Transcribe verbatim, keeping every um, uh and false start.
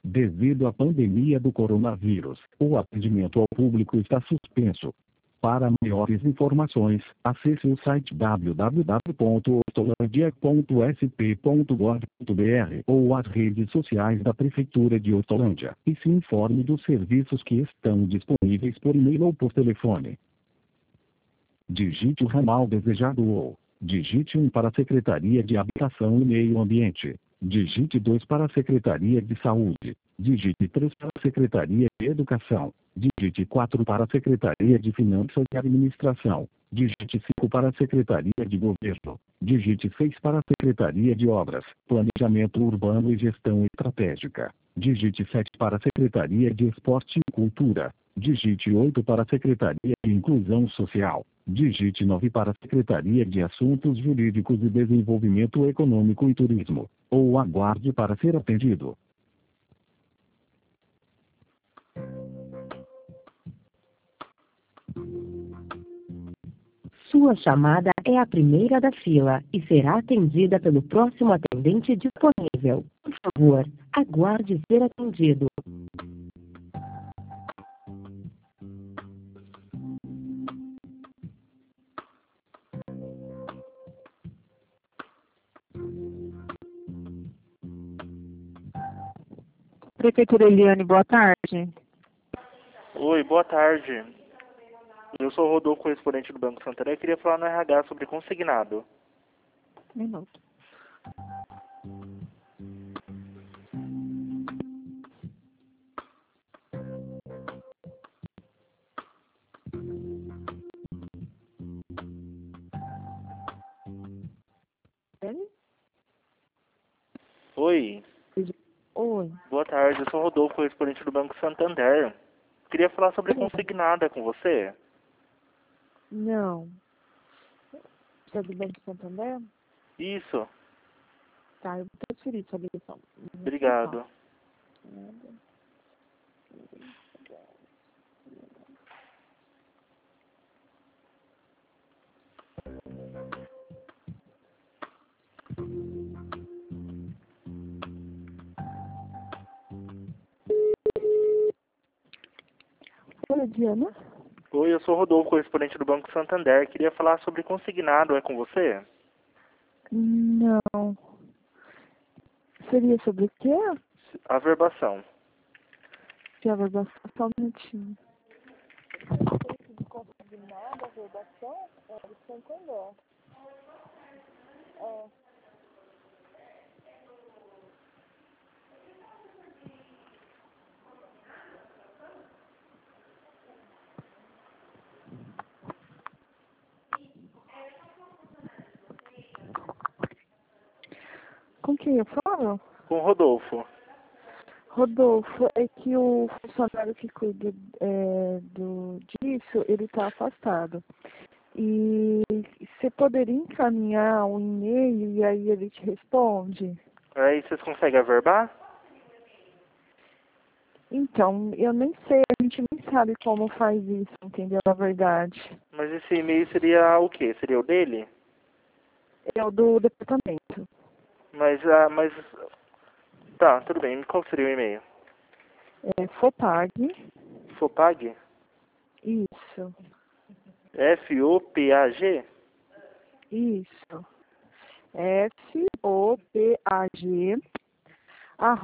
Devido à pandemia do coronavírus, o atendimento ao público está suspenso. Para maiores informações, acesse o site w w w ponto hortolândia ponto s p ponto gov ponto b r ou as redes sociais da Prefeitura de Hortolândia e se informe dos serviços que estão disponíveis por e-mail ou por telefone. Digite o ramal desejado ou digite um para a Secretaria de Habitação e Meio Ambiente. Digite dois para a Secretaria de Saúde. Digite três para a Secretaria de Educação. Digite quatro para a Secretaria de Finanças e Administração. Digite cinco para a Secretaria de Governo. Digite seis para a Secretaria de Obras, Planejamento Urbano e Gestão Estratégica. Digite sete para a Secretaria de Esporte e Cultura. Digite oito para a Secretaria de Inclusão Social. Digite nove para a Secretaria de Assuntos Jurídicos e Desenvolvimento Econômico e Turismo. Ou aguarde para ser atendido. Sua chamada é a primeira da fila e será atendida pelo próximo atendente disponível. Por favor, aguarde ser atendido. Prefeitura Eliane, boa tarde. Oi, boa tarde. Eu sou o Rodolfo, correspondente do Banco Santander. Eu queria falar no R H sobre consignado. Minuto. Oi. Oi. Boa tarde, eu sou o Rodolfo, correspondente do Banco Santander. Eu queria falar sobre consignado, é com você? Não. Você é do Banco Santander? Isso. Tá, eu vou transferir sua ligação. Obrigado. Oi, Diana. Oi, eu sou o Rodolfo, correspondente do Banco Santander. Eu queria falar sobre consignado, é com você? Não. Seria sobre o quê? Averbação. Que a verbação, só um minutinho. Consignado, a verbação? É, você entendeu. É. Com quem eu falo? Com o Rodolfo. Rodolfo, é que o funcionário que cuida é, do, disso, ele está afastado. E você poderia encaminhar um e-mail e aí ele te responde? Aí vocês conseguem averbar? Então, eu nem sei, a gente nem sabe como faz isso, entendeu? Na verdade. Mas esse e-mail seria o quê? Seria o dele? É o do departamento. Mas, ah, mas... Tá, tudo bem. Qual seria o e-mail? É Fopag. Fopag? Isso. F O P A G? Isso. F O P A G.